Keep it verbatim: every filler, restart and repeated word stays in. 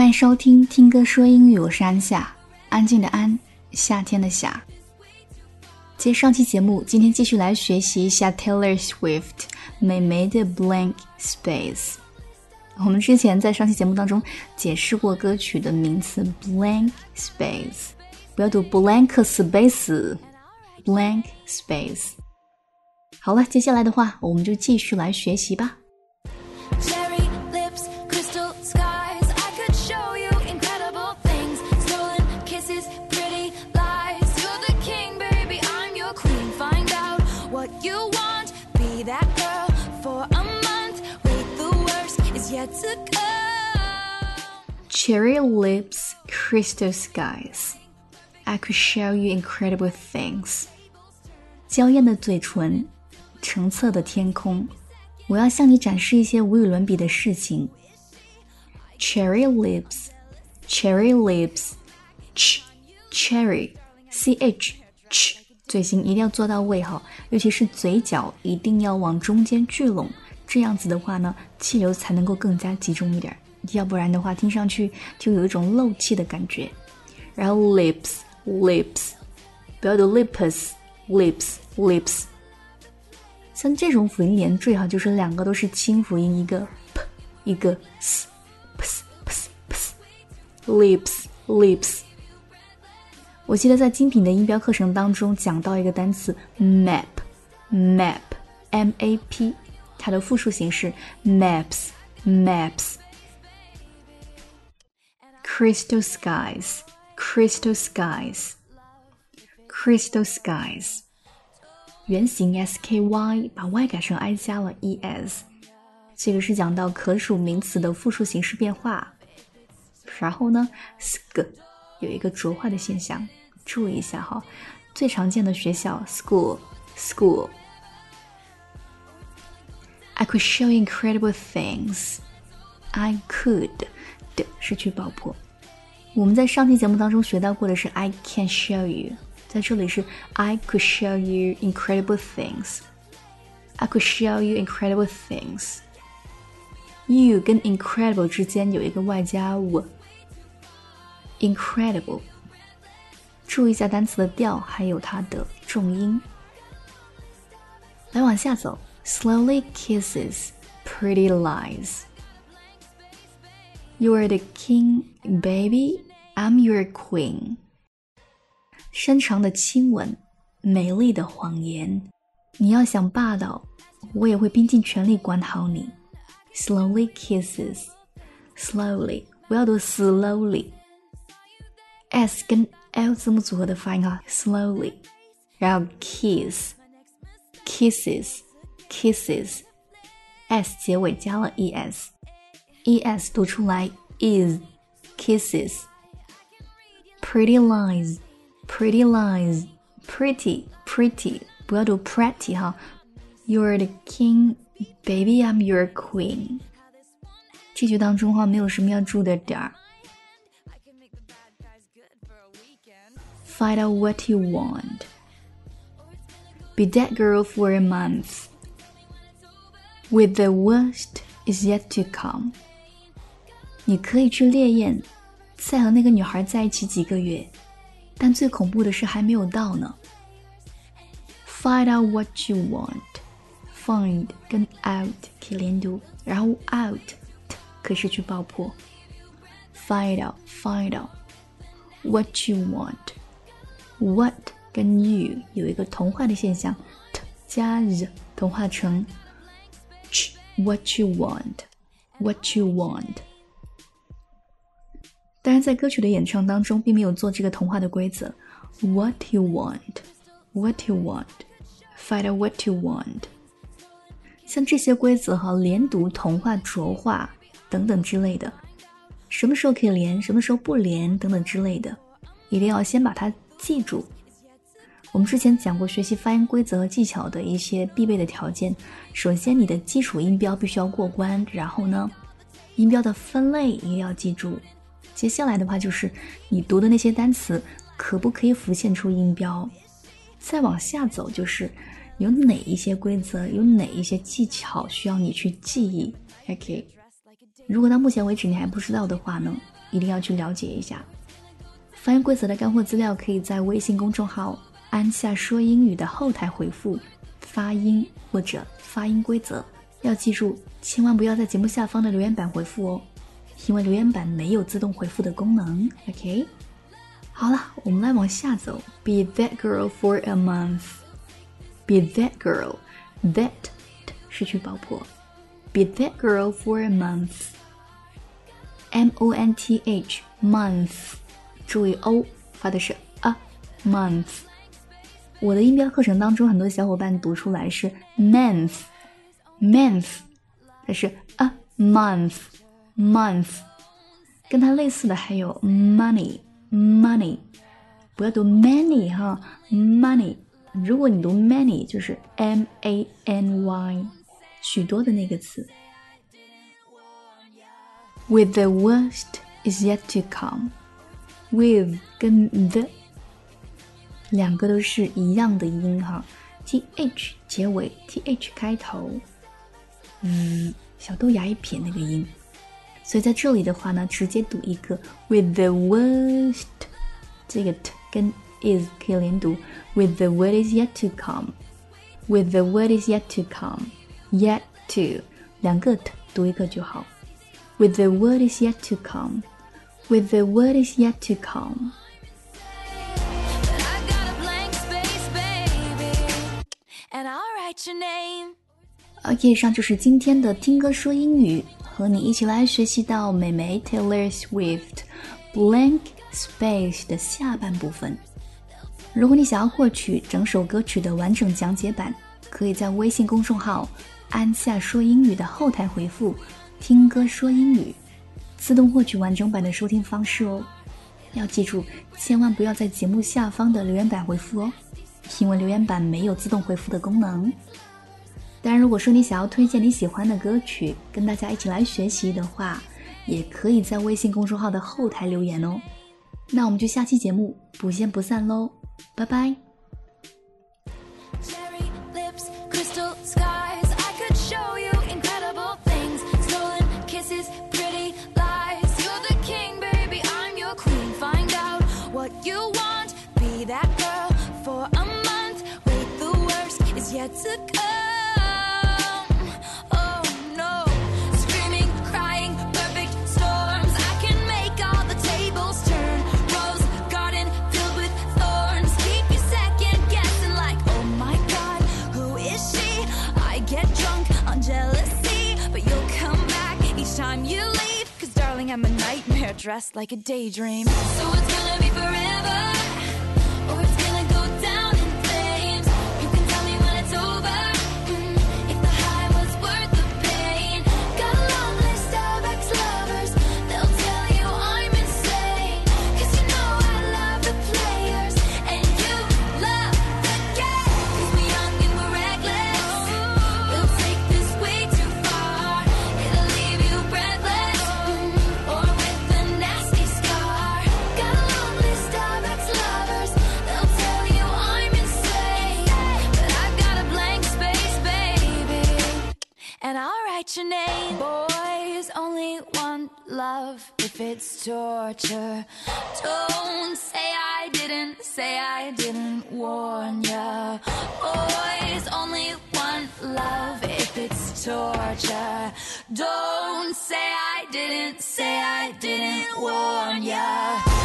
迎收听听歌说英语，我是安夏，安静的安，夏天的夏。接上期节目，今天继续来学习一下 Taylor Swift 美眉的 Blank Space。我们之前在上期节目当中解释过歌曲的名词 Blank Space， 不要读 Blank Space， Blank Space。 好了，接下来的话我们就继续来学习吧。Cherry lips, crystal skies. I could show you incredible things. 娇艳的嘴唇，澄澈的天空，我要向你展示一些无与伦比的事情。Cherry lips, cherry lips, ch, cherry, ch, ch, 嘴型一定要做到位哈，尤其是嘴角一定要往中间聚拢，这样子的话呢，气流才能够更加集中一点，要不然的话听上去就有一种漏气的感觉。然后 lips lips 不要读 lips lips lips， 像这种辅音连缀哈，就是两个都是清辅音，一个 p 一个 s ps ps ps lips lips。 我记得在精品的音标课程当中讲到一个单词 map map M A P， 它的复数形式 maps maps。 Crystal skies crystal skies crystal skies， 原型 S K Y 把 Y 改成 I 加了 E S， 这个是讲到可数名词的复数形式变化。然后呢 sk 有一个浊化的现象，注意一下哈，最常见的学校 school school。 I could show you incredible things. I could 的是去爆破。我们在上期节目当中学到过的是 I can show you， 在这里是 I could show you incredible things. I could show you incredible things. You 跟 incredible 之间有一个外加 w， incredible。 注意一下单词的调还有它的重音。来往下走， Slowly kisses, pretty lies. You are the king, baby, I'm your queen. 深长的亲吻，美丽的谎言，你要想霸道，我也会拼尽全力管好你。 Slowly kisses, slowly 不要读 slowly， S 跟 L 字母组合的发音啊 slowly， 然后 kiss kisses kisses S 结尾加了 es es 读出来 is kisses。 Pretty lies pretty lies pretty pretty 不要读 pretty 哈， You're the king, baby I'm your queen。 这句当中话没有什么要注的点儿。Find out what you want. Be that girl for a month. With the worst is yet to come. 你可以去烈焰，再和那个女孩在一起几个月，但最恐怖的是还没有到呢。Find out what you want. Find 跟 out 可以连读，然后 out 可以是去爆破。Find out find out what you want.What 跟 you 有一个同化的现象 ，t 加 z 同化成 ch。What you want, what you want。当然，在歌曲的演唱当中，并没有做这个同化的规则。What you want, what you want, find out what you want。像这些规则哈，连读、同化、浊化等等之类的，什么时候可以连，什么时候不连等等之类的，一定要先把它记住。我们之前讲过学习发音规则和技巧的一些必备的条件，首先你的基础音标必须要过关，然后呢音标的分类也要记住，接下来的话就是你读的那些单词可不可以浮现出音标，再往下走就是有哪一些规则，有哪一些技巧需要你去记忆。 OK， 如果到目前为止你还不知道的话呢， 一定要去了解一下。发音规则的干货资料可以在微信公众号安夏说英语的后台回复发音或者发音规则，要记住千万不要在节目下方的留言板回复哦，因为留言板没有自动回复的功能。 OK， 好了，我们来往下走。 Be that girl for a month. Be that girl. That 失去爆破。 Be that girl for a month. M O N T H month， 注意 O 发的是 a month。 我的音标课程当中，很多小伙伴读出来是 month month， 但是 a month month。 跟它类似的还有 money money， 不要读 many 哈 money， 如果你读 many 就是 M A N Y， 许多的那个词。With the worst is yet to come. With 跟 the 两个都是一样的音哈 ，th 结尾 ，th 开头，嗯，小豆芽一撇那个音，所以在这里的话呢，直接读一个 with the worst， 这个 t 跟 is 可以连读 ，with the worst is yet to come，with the worst is yet to come，yet to 两个 t 读一个就好。With the word is yet to come. With the word is yet to come. OK， 以上就是今天的听歌说英语，和你一起来学习到美眉 Taylor Swift Blank Space 的下半部分。如果你想要获取整首歌曲的完整讲解版，可以在微信公众号安夏说英语的后台回复听歌说英语，自动获取完整版的收听方式哦。要记住，千万不要在节目下方的留言板回复哦，因为留言板没有自动回复的功能。当然，如果说你想要推荐你喜欢的歌曲，跟大家一起来学习的话，也可以在微信公众号的后台留言哦。那我们就下期节目不见不散喽，拜拜。 Yet to come. Oh no, screaming, crying, perfect storms. I can make all the tables turn. Rose garden filled with thorns. Keep you second guessing like, oh my god, who is she? I get drunk on jealousy, but you'll come back each time you leave. Cause darling, I'm a nightmare dressed like a daydream. So it's gonna be forever, or it's gonna go down in flames. You can tell me when it's over, mm, if the high was worth the pain. Got a long list of ex-lovers, they'll tell you I'm insane. Cause you know I love the players, and you love the game. Cause we're young and we're reckless, we'll take this way too far. It'll leave you breathless, mm, or with a nasty scar. Got a long list of ex-lovers, they'll tell you I'm insane. But I've got a blank space, baby, and I'll write your name. Boys only want love if it's torture. Don't say I didn't, say I didn't warn ya. Boys only want love if it's torture. Don't say I didn't, say I didn't warn ya.